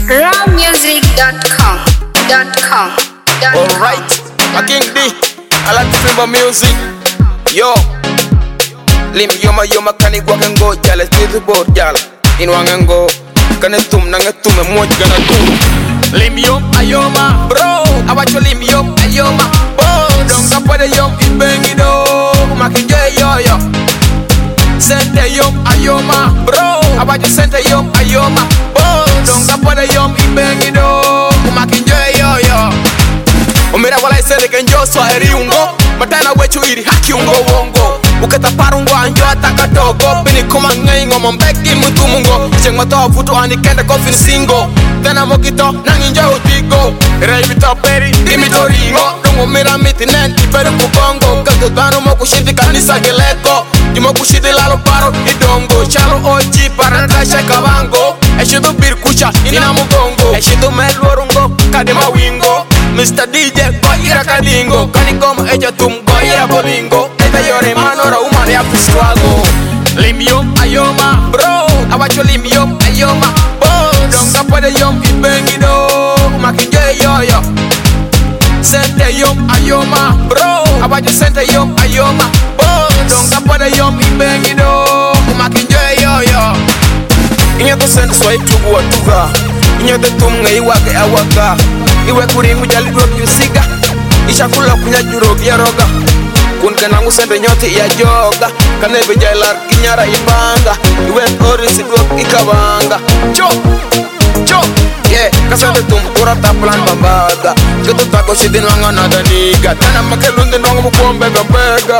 rawmusic.com. Alright, I King D, I like to feel my music. Yo, lim yoma kani gwakengo jale tizu board jala. Inwangengo, kane tum nangetume moj gana tum. Lim ayoma, bro, awacho lim ayoma. Oh, donga pade ibengido, makinje yo. Sente ayoma, bro, awacho sente ayoma. Oh, donga pade ibengido, makinje yo. Umira wala isende kenjo so eriungo matana wechu iri haki ungo wongo ukata parungo anjo ataka dogo bini kuma ngai ngomo mbeki mutu mungo chengwa to futu ani kende coffin singo tena mokito nanginjo utigo reibito peri imito ringo dongo mira mitinen iperu kukongo kato dano moku shiti kanisa geleko dimoku shiti lalo paro idongo chalo oji paranta shekabango eshido birkucha ina mugongo eshido melorungo kadema wingo Mr. DJ Goira Kadingo Kanikomo eja tum Goira Bolingo Eta yore manora umane ya piswago Lim ayoma bro Awacho lim ayoma Oh donga pade ibengido Makinje yo Sente ayoma bro Awacho sente ayoma Oh donga pade ibengido Makinje yo Inyato sente swai tugu watuga Inyato tum ngai wake awaka Iwe kuringu jali drop yusiga Ishakula kunya juro roga Kun kanangu sende nyoti ya joga Kanebe jailar kinyara ibanga Iwe orisi drop ikabanga Cho Yeah, kasende tumpura taplan mambaga Kutu tako shidin wanga nada niga Tana makelundi nongo mukuombe bega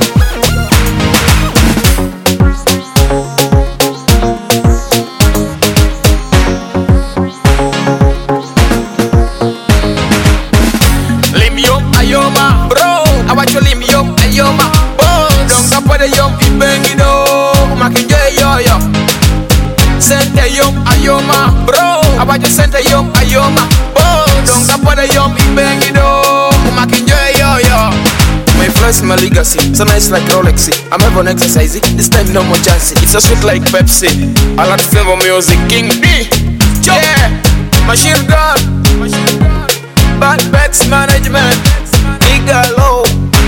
ayoma bro awacho lim ayoma oh donga pade ibengido makinje yo sente ayoma bro awacho sente ayoma oh donga pade ibengido makinje yo my friends, my legacy, so nice like Rolex. I'm ever on exercise, this time no more chance. It's so sweet like Pepsi. I like flavor music, King D. Yeah, machine gun, bad bets management. Igalo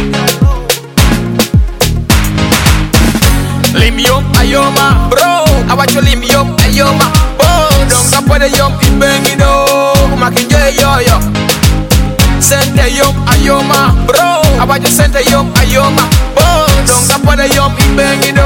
Lim ayoma bro Awacho lim ayoma Oh donga pade ibengido Makinje yo Sente ayoma bro Awacho sente ayoma Oh donga pade ibengido